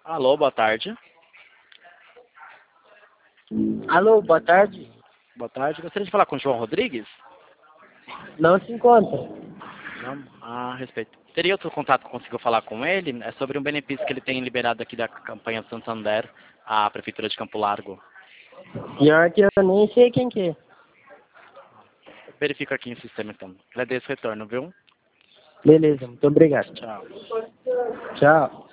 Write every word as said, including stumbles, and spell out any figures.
Alô, boa tarde. Alô, boa tarde. Boa tarde. Gostaria de falar com o João Rodrigues? Não se encontra. Não? Ah, respeito. Teria outro contato que consigo falar com ele? É sobre um benefício que ele tem liberado aqui da campanha Santander, à Prefeitura de Campo Largo. Pior que eu nem sei quem que é. Verifico aqui no sistema, então. Agradeço o retorno, viu? Beleza, muito obrigado. Tchau. Tchau.